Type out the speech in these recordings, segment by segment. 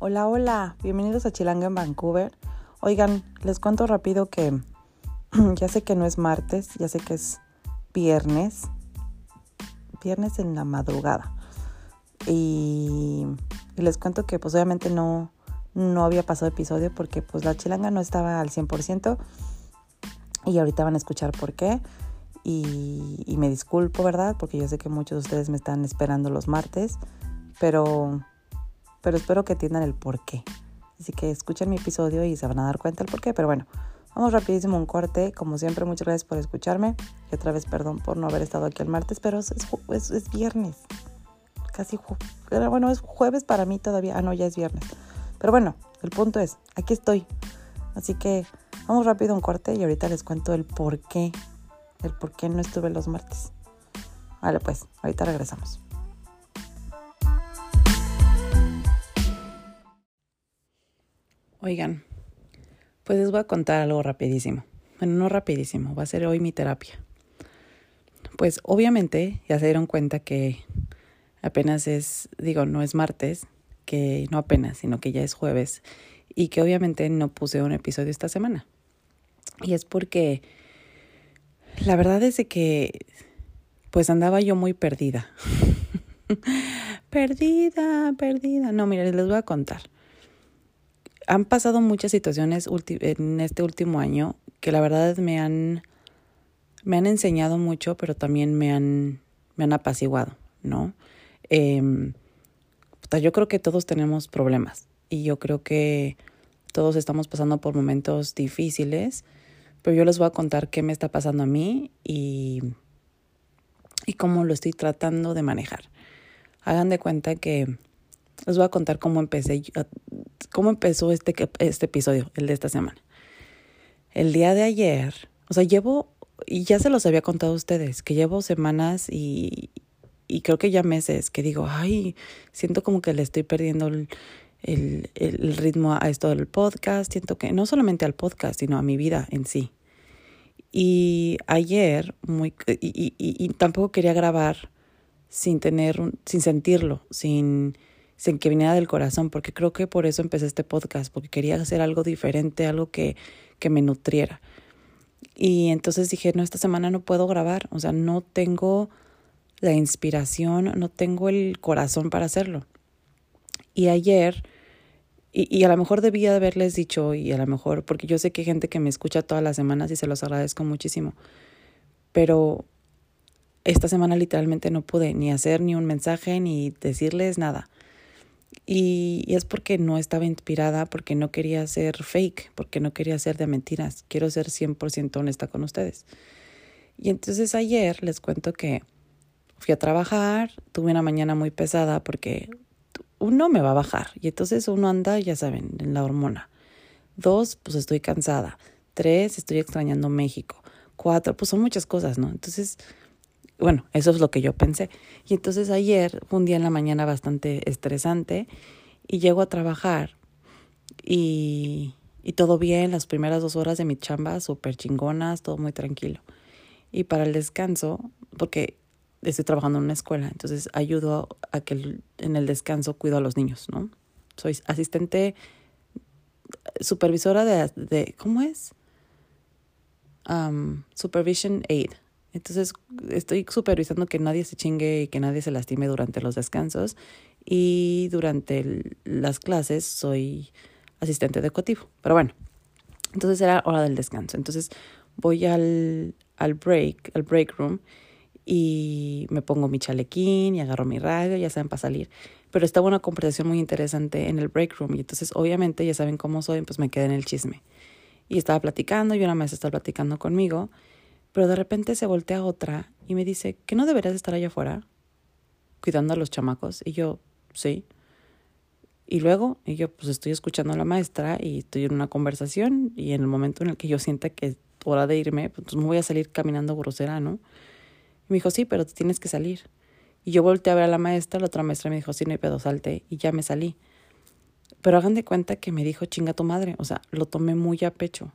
Hola, hola, bienvenidos a Chilanga en Vancouver. Oigan, les cuento rápido que ya sé que no es martes, ya sé que es viernes en la madrugada. Y les cuento que pues obviamente no había pasado episodio porque pues la chilanga no estaba al 100% y ahorita van a escuchar por qué. Y me disculpo, ¿verdad? Porque yo sé que muchos de ustedes me están esperando los martes, pero espero que entiendan el por qué. Así que escuchen mi episodio y se van a dar cuenta el por qué. Pero bueno, vamos rapidísimo a un corte. Como siempre, muchas gracias por escucharme. Y otra vez perdón por no haber estado aquí el martes, pero es viernes. Bueno, es jueves para mí todavía. No, ya es viernes. Pero bueno, el punto es, aquí estoy. Así que vamos rápido a un corte y ahorita les cuento el por qué no estuve los martes. Vale, pues, ahorita regresamos. Oigan, pues les voy a contar algo rapidísimo. Bueno, no rapidísimo, va a ser hoy mi terapia. Pues obviamente ya se dieron cuenta que apenas no es martes, que no apenas, sino que ya es jueves y que obviamente no puse un episodio esta semana. Y es porque la verdad es de que pues andaba yo muy perdida. Perdida. No, miren, les voy a contar. Han pasado muchas situaciones en este último año que la verdad me han enseñado mucho, pero también me han apaciguado, ¿no? Yo creo que todos tenemos problemas y yo creo que todos estamos pasando por momentos difíciles, pero yo les voy a contar qué me está pasando a mí y cómo lo estoy tratando de manejar. Hagan de cuenta que les voy a contar cómo empezó este episodio, el de esta semana. El día de ayer, y ya se los había contado a ustedes, que llevo semanas y creo que ya meses que digo, siento como que le estoy perdiendo el ritmo a esto del podcast. Siento que no solamente al podcast, sino a mi vida en sí. Y ayer, y tampoco quería grabar sin sentirlo, sin que viniera del corazón, porque creo que por eso empecé este podcast, porque quería hacer algo diferente, algo que me nutriera. Y entonces dije, no, esta semana no puedo grabar, o sea, no tengo la inspiración, no tengo el corazón para hacerlo. Y ayer, y a lo mejor debía haberles dicho, y a lo mejor, porque yo sé que hay gente que me escucha todas las semanas y se los agradezco muchísimo, pero esta semana literalmente no pude ni hacer ni un mensaje, ni decirles nada. Y es porque no estaba inspirada, porque no quería ser fake, porque no quería ser de mentiras. Quiero ser 100% honesta con ustedes. Y entonces ayer les cuento que fui a trabajar, tuve una mañana muy pesada porque uno me va a bajar y entonces uno anda, ya saben, en la hormona. 2, pues estoy cansada. 3, estoy extrañando México. 4, pues son muchas cosas, ¿no? Entonces, bueno, eso es lo que yo pensé. Y entonces ayer fue un día en la mañana bastante estresante y llego a trabajar y todo bien, las primeras 2 horas de mi chamba súper chingonas, todo muy tranquilo. Y para el descanso, porque estoy trabajando en una escuela, entonces ayudo a que en el descanso cuido a los niños, ¿no? Soy asistente, supervisora de ¿cómo es? Supervision aid. Entonces estoy supervisando que nadie se chingue y que nadie se lastime durante los descansos, y durante las clases soy asistente educativo. Pero bueno, entonces era hora del descanso. Entonces voy al break room, y me pongo mi chalequín y agarro mi radio, ya saben, para salir. Pero estaba una conversación muy interesante en el break room y entonces obviamente ya saben cómo soy, pues me quedé en el chisme. Y estaba platicando y una maestra estaba platicando conmigo, pero de repente se voltea otra y me dice, ¿que no deberías estar allá afuera cuidando a los chamacos? Y yo, sí. Y luego, yo pues estoy escuchando a la maestra y estoy en una conversación, y en el momento en el que yo sienta que es hora de irme, pues me voy a salir caminando grosera, ¿no? Y me dijo, sí, pero te tienes que salir. Y yo volteé a ver a la otra maestra me dijo, sí, no hay pedo, salte, y ya me salí. Pero hagan de cuenta que me dijo, chinga tu madre, o sea, lo tomé muy a pecho.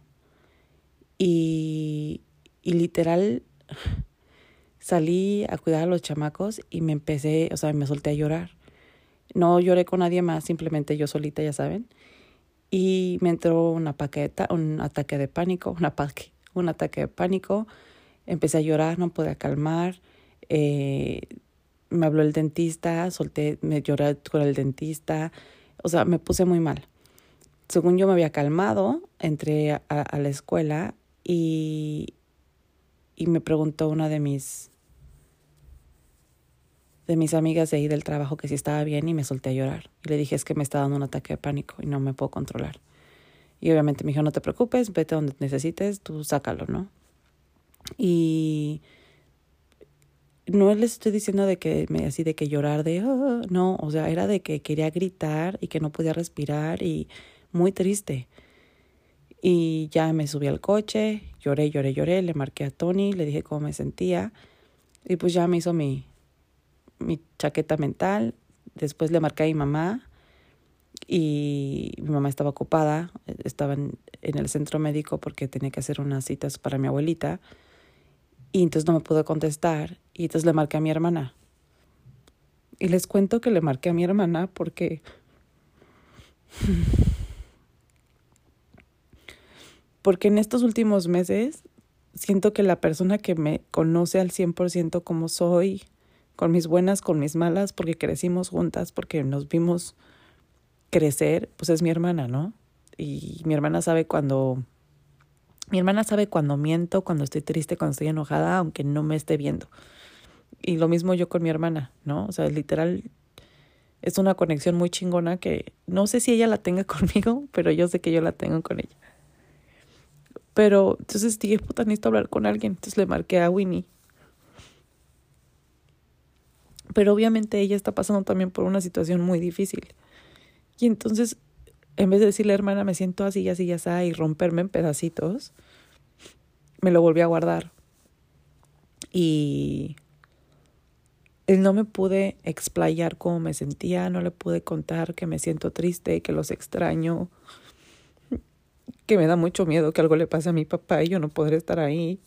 Y literal salí a cuidar a los chamacos y me solté a llorar. No lloré con nadie más, simplemente yo solita, ya saben. Y me entró un ataque de pánico, un ataque de pánico. Empecé a llorar, no podía calmar. Eh, Me habló el dentista, me lloré con el dentista. O sea, me puse muy mal. Según yo me había calmado, entré a la escuela y me preguntó una de mis amigas de ahí del trabajo que si estaba bien y me solté a llorar. Y le dije, es que me está dando un ataque de pánico y no me puedo controlar. Y obviamente me dijo, no te preocupes, vete donde necesites, tú sácalo, ¿no? Y no les estoy diciendo así de que llorar no, o sea, era de que quería gritar y que no podía respirar y muy triste. Y ya me subí al coche, lloré, le marqué a Tony, le dije cómo me sentía y pues ya me hizo mi chaqueta mental. Después le marqué a mi mamá y mi mamá estaba ocupada, estaba en el centro médico porque tenía que hacer unas citas para mi abuelita y entonces no me pudo contestar y entonces le marqué a mi hermana. Y les cuento que le marqué a mi hermana porque en estos últimos meses siento que la persona que me conoce al 100% como soy, con mis buenas, con mis malas, porque crecimos juntas, porque nos vimos crecer, pues es mi hermana, ¿no? Y mi hermana sabe cuando miento, cuando estoy triste, cuando estoy enojada, aunque no me esté viendo. Y lo mismo yo con mi hermana, ¿no? O sea, literal, es una conexión muy chingona que no sé si ella la tenga conmigo, pero yo sé que yo la tengo con ella. Pero entonces dije, puta, necesito hablar con alguien. Entonces le marqué a Winnie. Pero obviamente ella está pasando también por una situación muy difícil. Y entonces, en vez de decirle, hermana, me siento así, así, así, y romperme en pedacitos, me lo volví a guardar. Y no me pude explayar cómo me sentía, no le pude contar que me siento triste, que los extraño, que me da mucho miedo que algo le pase a mi papá y yo no podré estar ahí,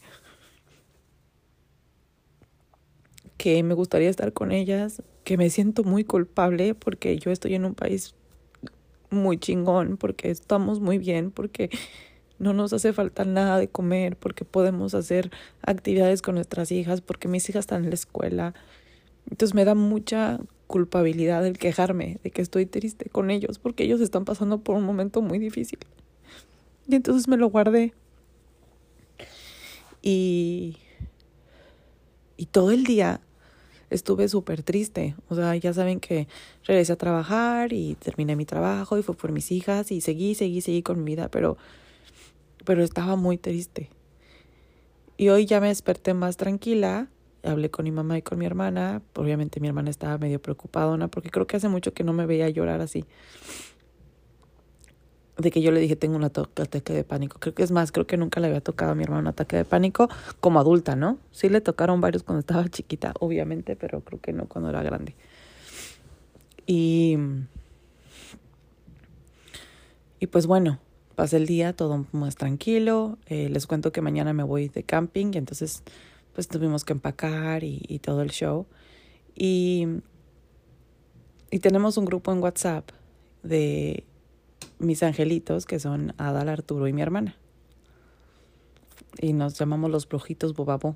que me gustaría estar con ellas, que me siento muy culpable porque yo estoy en un país muy chingón, porque estamos muy bien, porque no nos hace falta nada de comer, porque podemos hacer actividades con nuestras hijas, porque mis hijas están en la escuela. Entonces me da mucha culpabilidad el quejarme de que estoy triste con ellos, porque ellos están pasando por un momento muy difícil. Y entonces me lo guardé. Y todo el día estuve súper triste. O sea, ya saben que regresé a trabajar y terminé mi trabajo y fue por mis hijas y seguí con mi vida, pero estaba muy triste. Y hoy ya me desperté más tranquila, hablé con mi mamá y con mi hermana. Obviamente mi hermana estaba medio preocupada, ¿no? Porque creo que hace mucho que no me veía llorar así. De que yo le dije, tengo un ataque de pánico. Creo que nunca le había tocado a mi hermano un ataque de pánico como adulta, ¿no? Sí le tocaron varios cuando estaba chiquita, obviamente, pero creo que no cuando era grande. Y pues bueno, pasé el día todo más tranquilo. Les cuento que mañana me voy de camping y entonces pues tuvimos que empacar y todo el show. Y tenemos un grupo en WhatsApp de mis angelitos, que son Adal, Arturo y mi hermana. Y nos llamamos los brujitos Bobabó.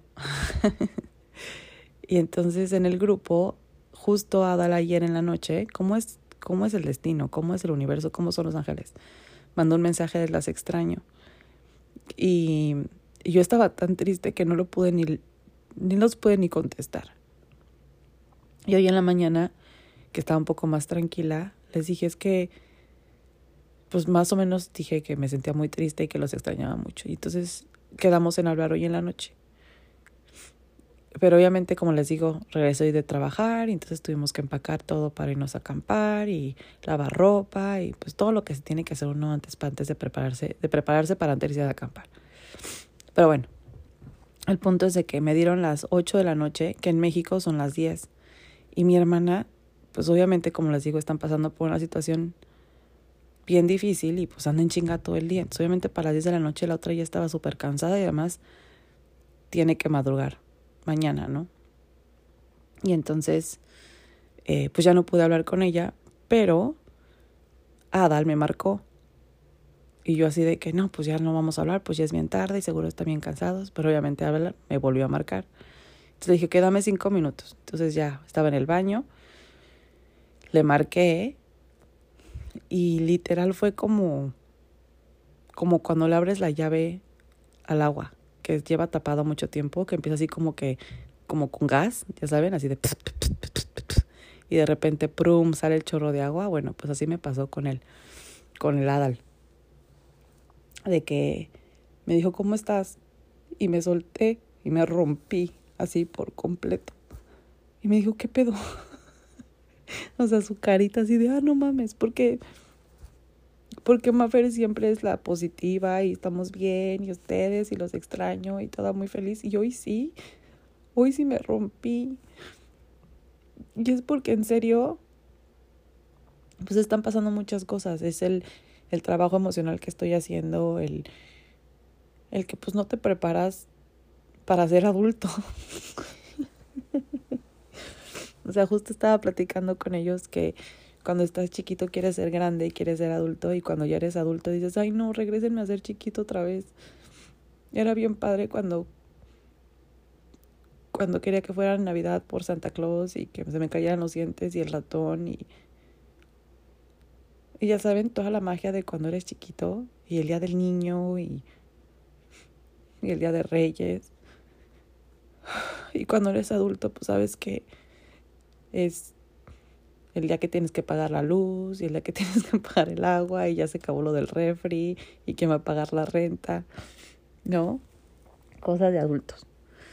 Y entonces en el grupo, justo Adal ayer en la noche, ¿cómo es el destino? ¿Cómo es el universo? ¿Cómo son los ángeles? Mandó un mensaje de las extraño. Y yo estaba tan triste que no lo pude ni los pude ni contestar. Y hoy en la mañana, que estaba un poco más tranquila, les dije, es que pues más o menos dije que me sentía muy triste y que los extrañaba mucho. Y entonces quedamos en hablar hoy en la noche. Pero obviamente, como les digo, regresé hoy de trabajar y entonces tuvimos que empacar todo para irnos a acampar y lavar ropa y pues todo lo que se tiene que hacer uno antes de prepararse para antes de ir a acampar. Pero bueno, el punto es de que me dieron las 8 de la noche, que en México son las 10. Y mi hermana, pues obviamente, como les digo, están pasando por una situación bien difícil y pues anda en chinga todo el día. Entonces, obviamente para las 10 de la noche la otra ya estaba súper cansada y además tiene que madrugar mañana, ¿no? Y entonces pues ya no pude hablar con ella, pero Adal me marcó. Y yo así de que no, pues ya no vamos a hablar, pues ya es bien tarde y seguro están bien cansados. Pero obviamente Adal me volvió a marcar. Entonces le dije, quédame 5 minutos. Entonces ya estaba en el baño, le marqué y literal fue como cuando le abres la llave al agua, que lleva tapado mucho tiempo, que empieza así como con gas, ya saben, así de y de repente prum sale el chorro de agua. Bueno, pues así me pasó con el Adal, de que me dijo, ¿cómo estás? Y me solté y me rompí así por completo. Y me dijo, ¿qué pedo? O sea, su carita así de, no mames, porque Mafer siempre es la positiva y estamos bien y ustedes y los extraño y toda muy feliz. Y hoy sí me rompí. Y es porque en serio, pues están pasando muchas cosas. Es el trabajo emocional que estoy haciendo, el que pues no te preparas para ser adulto. O sea, justo estaba platicando con ellos que cuando estás chiquito quieres ser grande y quieres ser adulto, y cuando ya eres adulto dices, ay no, regrésenme a ser chiquito otra vez. Era bien padre cuando quería que fuera Navidad por Santa Claus y que se me cayeran los dientes y el ratón y ya saben, toda la magia de cuando eres chiquito, y el día del niño y el día de Reyes. Y cuando eres adulto, pues sabes que es el día que tienes que pagar la luz y el día que tienes que pagar el agua y ya se acabó lo del refri y quién va a pagar la renta, ¿no? Cosas de adultos.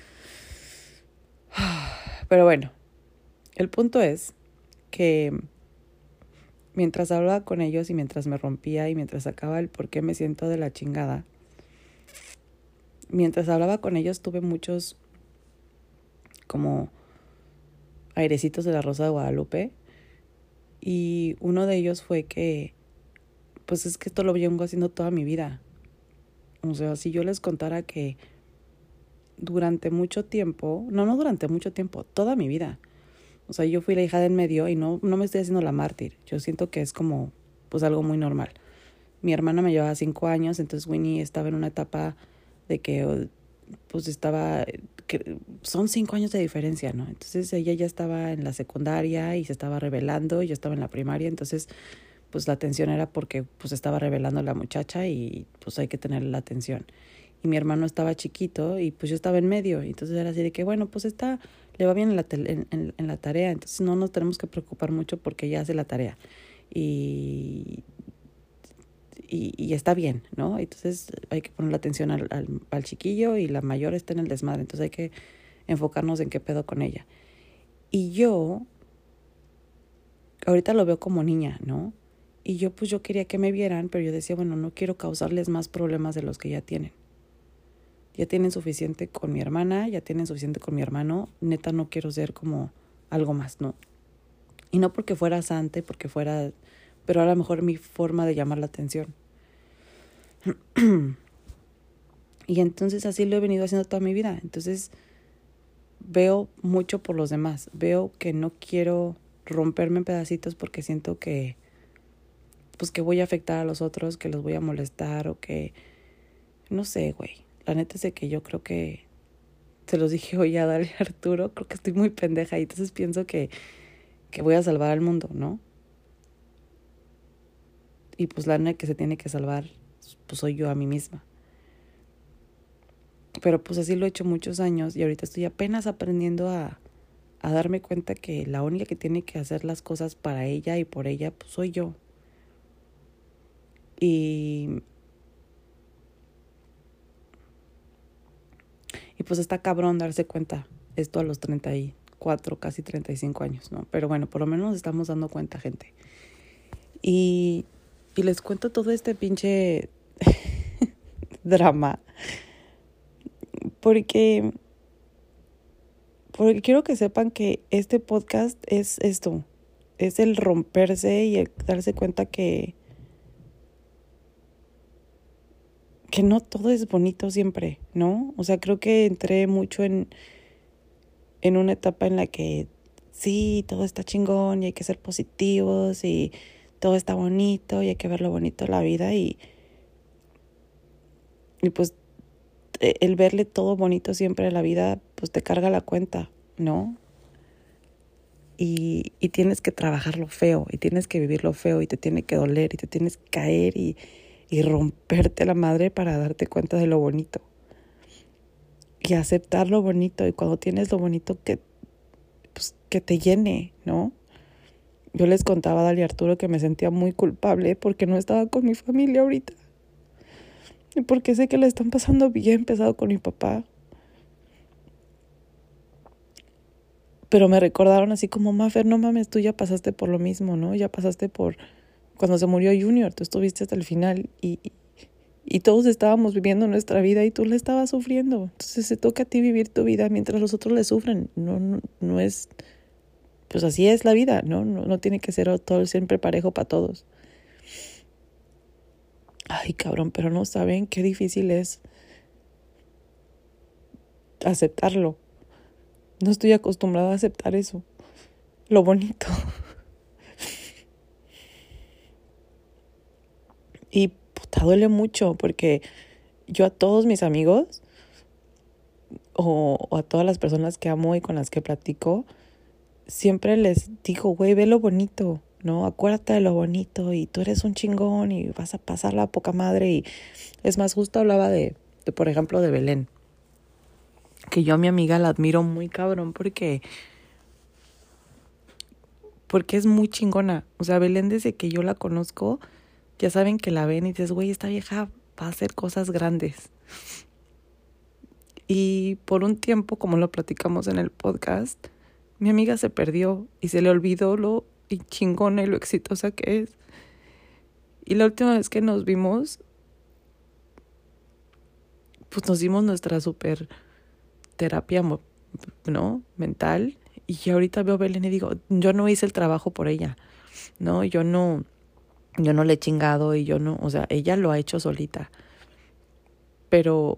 Pero bueno, el punto es que mientras hablaba con ellos y mientras me rompía y mientras sacaba el por qué me siento de la chingada, mientras hablaba con ellos tuve muchos como airecitos de la Rosa de Guadalupe, y uno de ellos fue que pues es que esto lo vengo haciendo toda mi vida. O sea, si yo les contara que durante mucho tiempo, no durante mucho tiempo, toda mi vida, o sea, yo fui la hija del medio y no me estoy haciendo la mártir. Yo siento que es como pues algo muy normal. Mi hermana me llevaba 5 años, entonces Winnie estaba en una etapa de que pues son 5 años de diferencia, ¿no? Entonces ella ya estaba en la secundaria y se estaba revelando, y yo estaba en la primaria, entonces pues la atención era porque pues estaba revelando la muchacha y pues hay que tenerle la atención. Y mi hermano estaba chiquito y pues yo estaba en medio, y entonces era así de que bueno, pues le va bien en la tarea, entonces no nos tenemos que preocupar mucho porque ella hace la tarea y está bien, ¿no? Entonces hay que poner la atención al chiquillo, y la mayor está en el desmadre, entonces hay que enfocarnos en qué pedo con ella. Y yo ahorita lo veo como niña, ¿no? Y yo quería que me vieran, pero yo decía, bueno, no quiero causarles más problemas de los que ya tienen. Ya tienen suficiente con mi hermana, ya tienen suficiente con mi hermano, neta no quiero ser como algo más, ¿no? Y no porque fuera santa, pero a lo mejor mi forma de llamar la atención. Y entonces así lo he venido haciendo toda mi vida. Entonces veo mucho por los demás, veo que no quiero romperme en pedacitos porque siento que pues que voy a afectar a los otros, que los voy a molestar, o que no sé, güey. La neta es de que yo creo que se los dije hoy a Dale y Arturo, creo que estoy muy pendeja y entonces pienso que voy a salvar al mundo, ¿no? Y pues la neta que se tiene que salvar pues soy yo a mí misma. Pero pues así lo he hecho muchos años, y ahorita estoy apenas aprendiendo a darme cuenta que la única que tiene que hacer las cosas para ella y por ella pues soy yo. Y pues está cabrón darse cuenta esto a los 34, casi 35 años, ¿no? Pero bueno, por lo menos nos estamos dando cuenta, gente. Y les cuento todo este pinche drama porque quiero que sepan que este podcast es esto, es el romperse y el darse cuenta que no todo es bonito siempre, ¿no? O sea, creo que entré mucho en una etapa en la que sí, todo está chingón y hay que ser positivos y todo está bonito y hay que ver lo bonito de la vida y pues el verle todo bonito siempre a la vida, pues te carga la cuenta, ¿no? Y tienes que trabajar lo feo, y tienes que vivir lo feo, y te tiene que doler, y te tienes que caer y romperte la madre para darte cuenta de lo bonito. Y aceptar lo bonito, y cuando tienes lo bonito pues, que te llene, ¿no? Yo les contaba a Dali y Arturo que me sentía muy culpable porque no estaba con mi familia ahorita. Y porque sé que le están pasando bien pesado con mi papá. Pero me recordaron así como, Mafer, no mames, tú ya pasaste por lo mismo, ¿no? Ya pasaste por cuando se murió Junior, tú estuviste hasta el final y todos estábamos viviendo nuestra vida y tú la estabas sufriendo. Entonces se toca a ti vivir tu vida mientras los otros le sufren. No es, pues así es la vida, ¿no? No tiene que ser todo siempre parejo para todos. Ay, cabrón, pero no saben qué difícil es aceptarlo. No estoy acostumbrada a aceptar eso. Lo bonito. Y puta, duele mucho porque yo a todos mis amigos o a todas las personas que amo y con las que platico, siempre les digo, güey, ve lo bonito, ¿no? Acuérdate de lo bonito y tú eres un chingón y vas a pasar la poca madre. Y es más, justo hablaba de por ejemplo, de Belén, que yo a mi amiga la admiro muy cabrón porque es muy chingona. O sea, Belén, desde que yo la conozco, ya saben que la ven y dices, güey, esta vieja va a hacer cosas grandes. Y por un tiempo, como lo platicamos en el podcast, mi amiga se perdió y se le olvidó lo chingona y lo exitosa que es. Y la última vez que nos vimos, pues nos dimos nuestra super terapia, ¿no? Mental. Y ahorita veo a Belén y digo, yo no hice el trabajo por ella, ¿no? Yo no le he chingado y yo no, o sea, ella lo ha hecho solita. Pero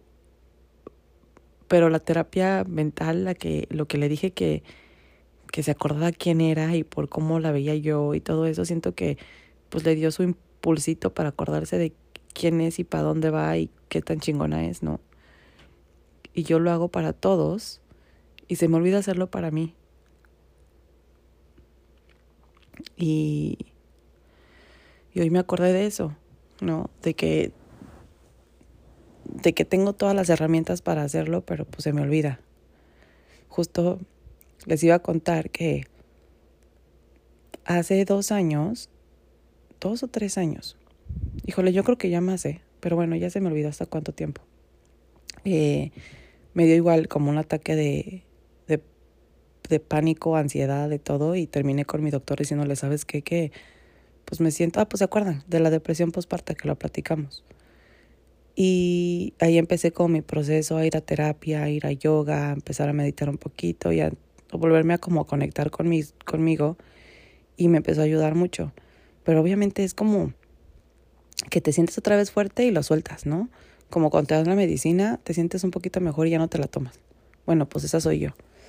la terapia mental, lo que le dije que se acordara quién era y por cómo la veía yo y todo eso, siento que pues le dio su impulsito para acordarse de quién es y para dónde va y qué tan chingona es, ¿no? Y yo lo hago para todos y se me olvida hacerlo para mí. Y hoy me acordé de eso, ¿no? De que tengo todas las herramientas para hacerlo, pero pues se me olvida. Justo les iba a contar que hace 2 años, 2 o 3 años, híjole, yo creo que ya más, pero bueno, ya se me olvidó hasta cuánto tiempo. Me dio igual como un ataque de pánico, ansiedad, de todo, y terminé con mi doctor diciéndole, ¿sabes qué? Que pues me siento, pues se acuerdan de la depresión postparto que lo platicamos. Y ahí empecé con mi proceso a ir a terapia, a ir a yoga, a empezar a meditar un poquito y a volverme a como conectar conmigo, y me empezó a ayudar mucho. Pero obviamente es como que te sientes otra vez fuerte y lo sueltas, ¿no? Como cuando te das la medicina, te sientes un poquito mejor y ya no te la tomas. Bueno, pues esa soy yo.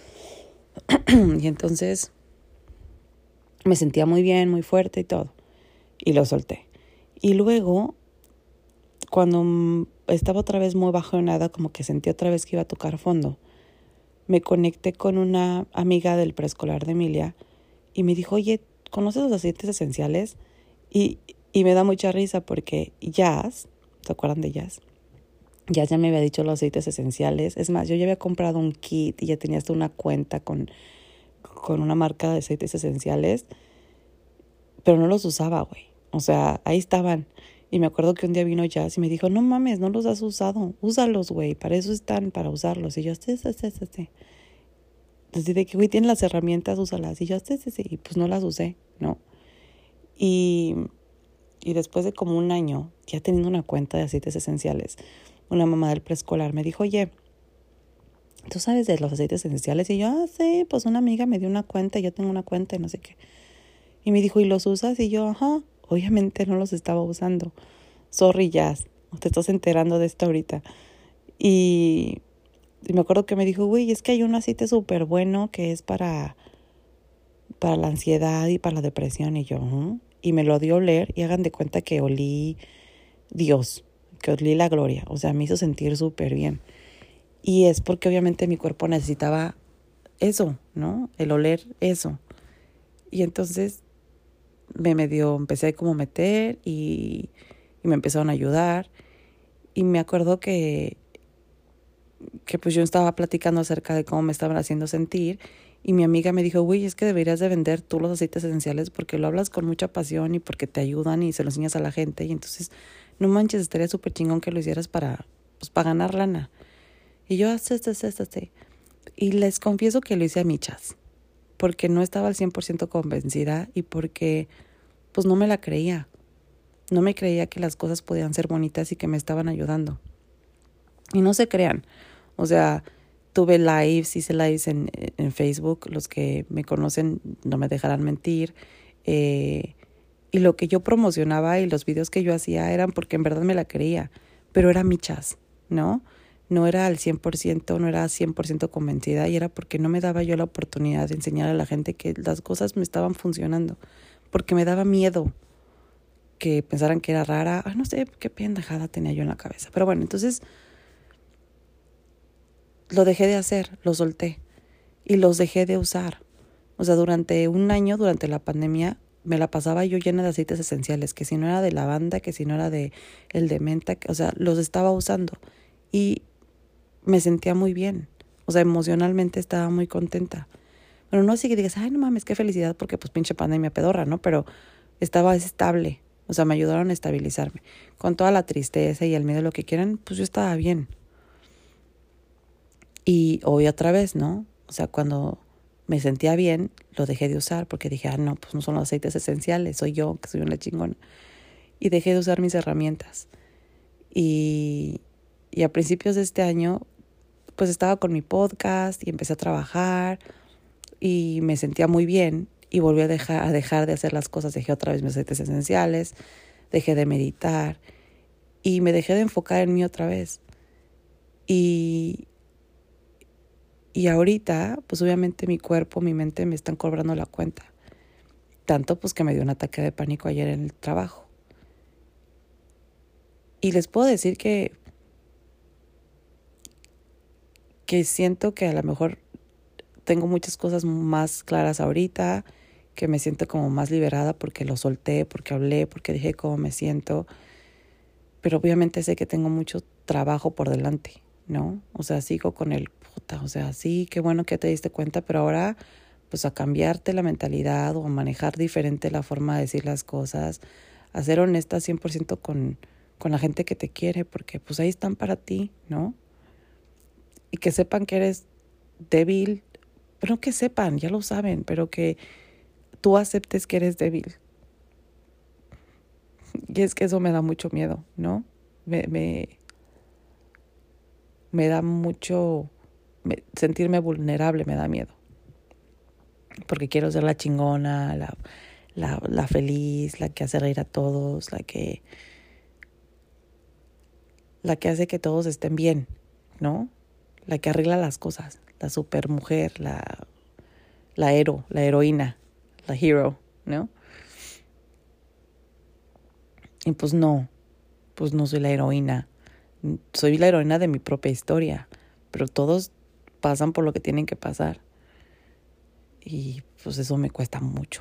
Y entonces me sentía muy bien, muy fuerte y todo. Y lo solté. Y luego, cuando estaba otra vez muy bajonada, como que sentí otra vez que iba a tocar fondo, me conecté con una amiga del preescolar de Emilia y me dijo, oye, ¿conoces los aceites esenciales? Y me da mucha risa porque Jazz, ¿se acuerdan de Jazz? Jazz ya me había dicho los aceites esenciales. Es más, yo ya había comprado un kit y ya tenía hasta una cuenta con una marca de aceites esenciales, pero no los usaba, güey. O sea, ahí estaban. Y me acuerdo que un día vino Jazz y me dijo, no mames, no los has usado. Úsalos, güey, para eso están, para usarlos. Y yo, sí. Entonces, de que, güey, tienen las herramientas, úsalas. Y yo, sí. Y pues no las usé, ¿no? Y después de como un año, ya teniendo una cuenta de aceites esenciales, una mamá del preescolar me dijo, oye, ¿tú sabes de los aceites esenciales? Y yo, sí, pues una amiga me dio una cuenta y yo tengo una cuenta y no sé qué. Y me dijo, ¿y los usas? Y yo, ajá, obviamente no los estaba usando. Sorry, Jazz, te estás enterando de esto ahorita. Y me acuerdo que me dijo, güey, es que hay un aceite súper bueno que es para para la ansiedad y para la depresión. Y yo, y me lo dio a oler y hagan de cuenta que olí Dios, que olí la gloria. O sea, me hizo sentir súper bien. Y es porque obviamente mi cuerpo necesitaba eso, ¿no? El oler eso. Y entonces empecé como a meter y me empezaron a ayudar. Y me acuerdo que pues yo estaba platicando acerca de cómo me estaban haciendo sentir y mi amiga me dijo, güey, es que deberías de vender tú los aceites esenciales porque lo hablas con mucha pasión y porque te ayudan y se lo enseñas a la gente y entonces, no manches, estaría súper chingón que lo hicieras para ganar lana. Y yo, así. Y les confieso que lo hice a michas, porque no estaba al 100% convencida y porque pues no me la creía. No me creía que las cosas podían ser bonitas y que me estaban ayudando. Y no se crean. O sea, hice lives en Facebook. Los que me conocen no me dejarán mentir. Y lo que yo promocionaba y los videos que yo hacía eran porque en verdad me la creía. Pero era michas, ¿no? No era al 100%, no era 100% convencida. Y era porque no me daba yo la oportunidad de enseñar a la gente que las cosas me estaban funcionando. Porque me daba miedo que pensaran que era rara. Ay, no sé qué pendejada tenía yo en la cabeza. Pero bueno, entonces lo dejé de hacer, lo solté y los dejé de usar. O sea, durante un año, durante la pandemia, me la pasaba yo llena de aceites esenciales, que si no era de lavanda, que si no era de el de menta, o sea, los estaba usando y me sentía muy bien. O sea, emocionalmente estaba muy contenta. Bueno, no así que digas, ay, no mames, qué felicidad, porque pues pinche pandemia pedorra, ¿no? Pero estaba estable. O sea, me ayudaron a estabilizarme. Con toda la tristeza y el miedo, lo que quieran, pues yo estaba bien. Y hoy otra vez, ¿no? O sea, cuando me sentía bien, lo dejé de usar porque dije, no, pues no son los aceites esenciales, soy yo, que soy una chingona. Y dejé de usar mis herramientas. Y, y a principios de este año, pues estaba con mi podcast y empecé a trabajar y me sentía muy bien y volví a dejar de hacer las cosas. Dejé otra vez mis aceites esenciales, dejé de meditar y me dejé de enfocar en mí otra vez. Y ahorita, pues obviamente mi cuerpo, mi mente me están cobrando la cuenta. Tanto pues que me dio un ataque de pánico ayer en el trabajo. Y les puedo decir que siento que a lo mejor tengo muchas cosas más claras ahorita, que me siento como más liberada porque lo solté, porque hablé, porque dije cómo me siento. Pero obviamente sé que tengo mucho trabajo por delante, ¿no? O sea, sigo con el puta, o sea, sí, qué bueno que te diste cuenta, pero ahora pues a cambiarte la mentalidad o a manejar diferente la forma de decir las cosas, a ser honesta 100% con la gente que te quiere, porque pues ahí están para ti, ¿no? Y que sepan que eres débil, pero no que sepan, ya lo saben, pero que tú aceptes que eres débil. Y es que eso me da mucho miedo, ¿no? Me da mucho, sentirme vulnerable me da miedo. Porque quiero ser la chingona, la feliz, la que hace reír a todos, la que hace que todos estén bien, ¿no? La que arregla las cosas, la super mujer, la heroína, la hero, ¿no? Y pues no soy la heroína. Soy la heroína de mi propia historia, pero todos pasan por lo que tienen que pasar. Y pues eso me cuesta mucho.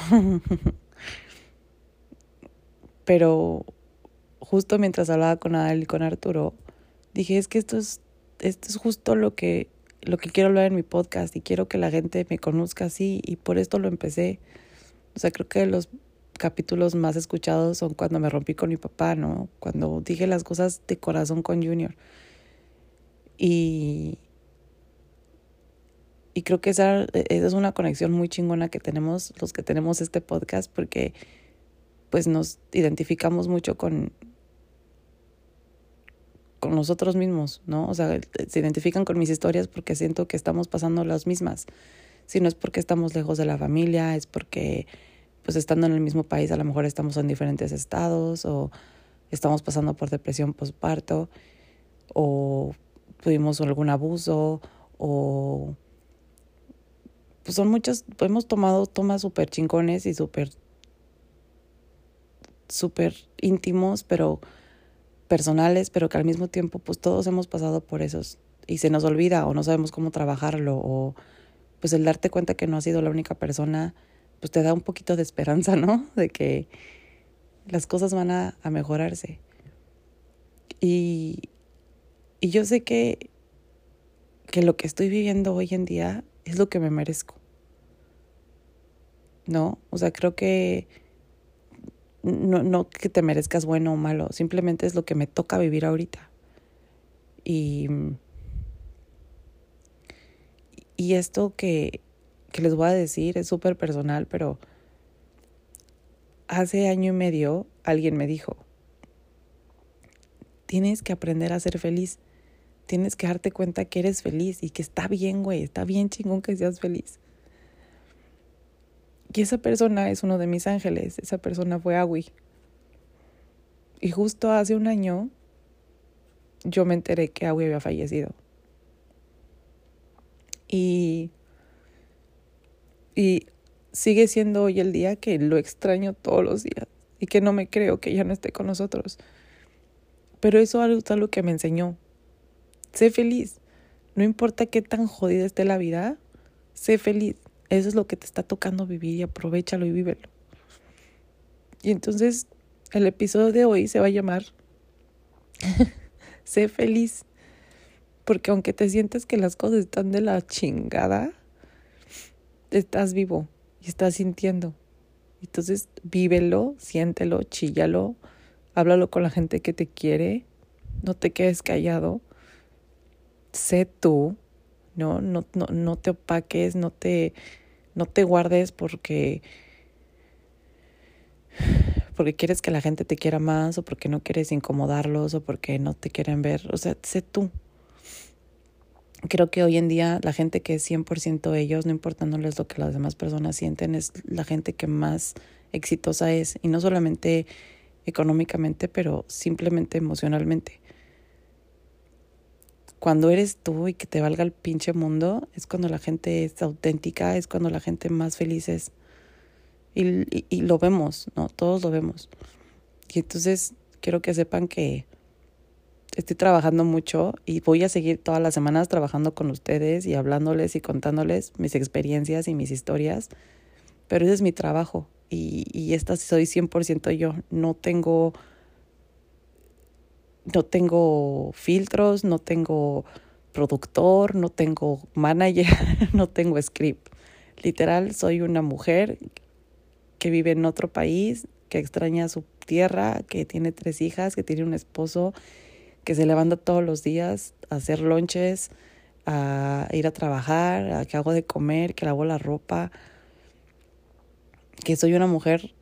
Pero justo mientras hablaba con Adel y con Arturo, dije, es que esto es justo lo que quiero hablar en mi podcast y quiero que la gente me conozca así y por esto lo empecé. O sea, creo que los capítulos más escuchados son cuando me rompí con mi papá, ¿no? Cuando dije las cosas de corazón con Junior. Y creo que esa es una conexión muy chingona que tenemos los que tenemos este podcast porque pues nos identificamos mucho con nosotros mismos, ¿no? O sea, se identifican con mis historias porque siento que estamos pasando las mismas. Si no es porque estamos lejos de la familia, es porque pues estando en el mismo país a lo mejor estamos en diferentes estados o estamos pasando por depresión postparto o tuvimos algún abuso o pues son muchas, hemos tomado tomas súper chingones y súper íntimos, pero personales, pero que al mismo tiempo pues todos hemos pasado por esos y se nos olvida o no sabemos cómo trabajarlo, o pues el darte cuenta que no has sido la única persona, pues te da un poquito de esperanza, ¿no? De que las cosas van a mejorarse. Y yo sé que lo que estoy viviendo hoy en día es lo que me merezco, ¿no? O sea, creo que no que te merezcas bueno o malo, simplemente es lo que me toca vivir ahorita. Y esto que les voy a decir es súper personal, pero hace 1.5 años alguien me dijo, tienes que aprender a ser feliz, tienes que darte cuenta que eres feliz y que está bien, güey, está bien chingón que seas feliz. Y esa persona es uno de mis ángeles, esa persona fue Awi. Y justo hace 1 año yo me enteré que Awi había fallecido. Y sigue siendo hoy el día que lo extraño todos los días y que no me creo que ya no esté con nosotros. Pero eso es algo que me enseñó. Sé feliz. No importa qué tan jodida esté la vida, sé feliz. Eso es lo que te está tocando vivir y aprovéchalo y vívelo. Y entonces el episodio de hoy se va a llamar Sé feliz. Porque aunque te sientes que las cosas están de la chingada, estás vivo y estás sintiendo. Entonces vívelo, siéntelo, chíllalo, háblalo con la gente que te quiere, no te quedes callado, sé tú, no te opaques, no te guardes porque quieres que la gente te quiera más, o porque no quieres incomodarlos, o porque no te quieren ver. O sea, sé tú. Creo que hoy en día la gente que es 100% ellos, no importándoles lo que las demás personas sienten, es la gente que más exitosa es. Y no solamente económicamente, pero simplemente emocionalmente. Cuando eres tú y que te valga el pinche mundo, es cuando la gente es auténtica, es cuando la gente más feliz es. Y lo vemos, ¿no? Todos lo vemos. Y entonces quiero que sepan que estoy trabajando mucho y voy a seguir todas las semanas trabajando con ustedes y hablándoles y contándoles mis experiencias y mis historias. Pero ese es mi trabajo y esta soy 100% yo. No tengo filtros, no tengo productor, no tengo manager, no tengo script. Literal, soy una mujer que vive en otro país, que extraña su tierra, que tiene 3 hijas, que tiene un esposo, que se levanta todos los días a hacer lonches, a ir a trabajar, a que hago de comer, que lavo la ropa, que soy una mujer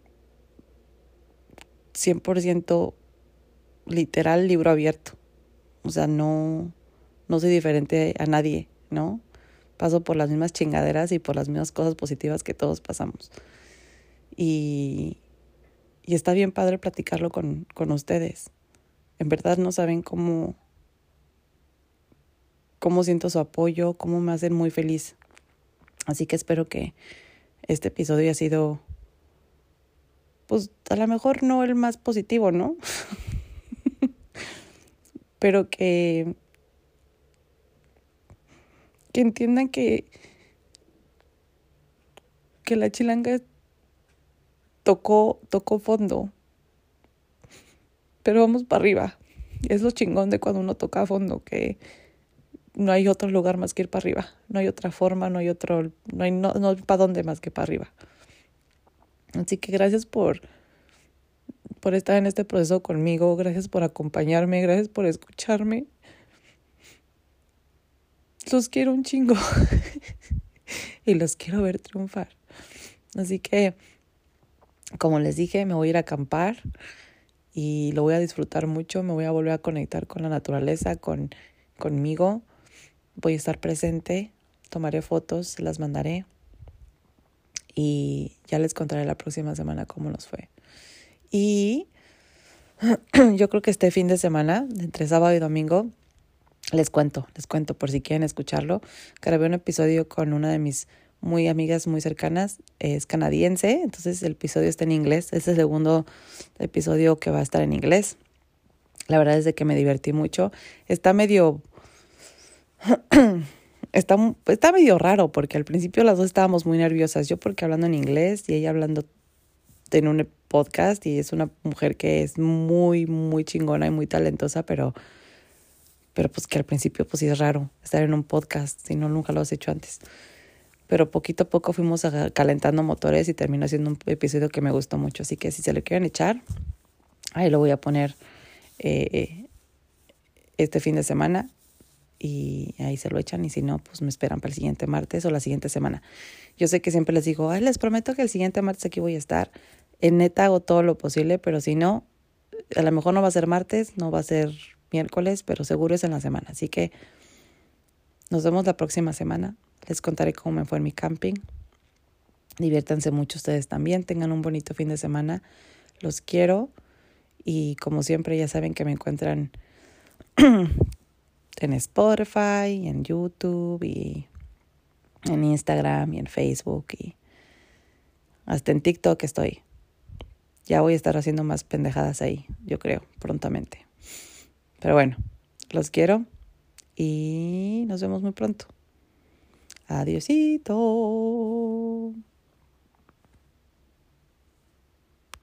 100% literal libro abierto. O sea, no soy diferente a nadie, ¿no? Paso por las mismas chingaderas y por las mismas cosas positivas que todos pasamos. Y está bien padre platicarlo con ustedes. En verdad no saben cómo siento su apoyo, cómo me hacen muy feliz. Así que espero que este episodio haya sido, pues a lo mejor no el más positivo, ¿no? Pero que entiendan que la chilanga tocó fondo, pero vamos para arriba. Es lo chingón de cuando uno toca a fondo, que no hay otro lugar más que ir para arriba, no hay otra forma, no hay para dónde más que para arriba. Así que gracias por estar en este proceso conmigo, gracias por acompañarme, gracias por escucharme. Los quiero un chingo y los quiero ver triunfar. Así que, como les dije, me voy a ir a acampar y lo voy a disfrutar mucho. Me voy a volver a conectar con la naturaleza, conmigo. Voy a estar presente, tomaré fotos, se las mandaré y ya les contaré la próxima semana cómo nos fue. Y yo creo que este fin de semana, entre sábado y domingo, les cuento por si quieren escucharlo. Grabé un episodio con una de mis muy amigas, muy cercanas. Es canadiense, entonces el episodio está en inglés. Es el segundo episodio que va a estar en inglés. La verdad es de que me divertí mucho. Está medio... está medio raro porque al principio las dos estábamos muy nerviosas. Yo porque hablando en inglés y ella hablando en un podcast, y es una mujer que es muy, muy chingona y muy talentosa, pero pues que al principio pues sí es raro estar en un podcast, si no, nunca lo has hecho antes. Pero poquito a poco fuimos calentando motores y terminó siendo un episodio que me gustó mucho. Así que si se lo quieren echar, ahí lo voy a poner este fin de semana y ahí se lo echan, y si no, pues me esperan para el siguiente martes o la siguiente semana. Yo sé que siempre les digo, les prometo que el siguiente martes aquí voy a estar. En neta hago todo lo posible, pero si no, a lo mejor no va a ser martes, no va a ser miércoles, pero seguro es en la semana. Así que nos vemos la próxima semana. Les contaré cómo me fue en mi camping. Diviértanse mucho ustedes también. Tengan un bonito fin de semana. Los quiero. Y como siempre, ya saben que me encuentran en Spotify, en YouTube, y en Instagram, y en Facebook, y hasta en TikTok estoy. Ya voy a estar haciendo más pendejadas ahí, yo creo, prontamente. Pero bueno, los quiero y nos vemos muy pronto. Adiosito.